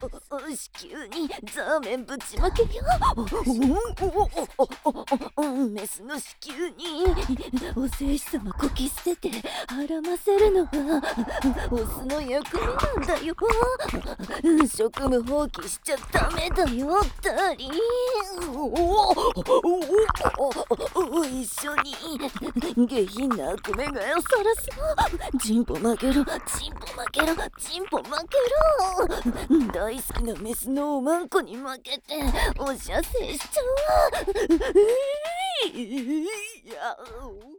子宮にザーメンぶちまけよ。メスの子宮にお精子様こき捨てて孕ませるのはオスの役目なんだよ。職務放棄しちゃダメだよダリン。一緒に下品な悪夢がよさらそう。チンポ負けろチンポ負けろチンポ負けろ。大好きなメスのおまんこに負けてお射精しちゃうわ。いや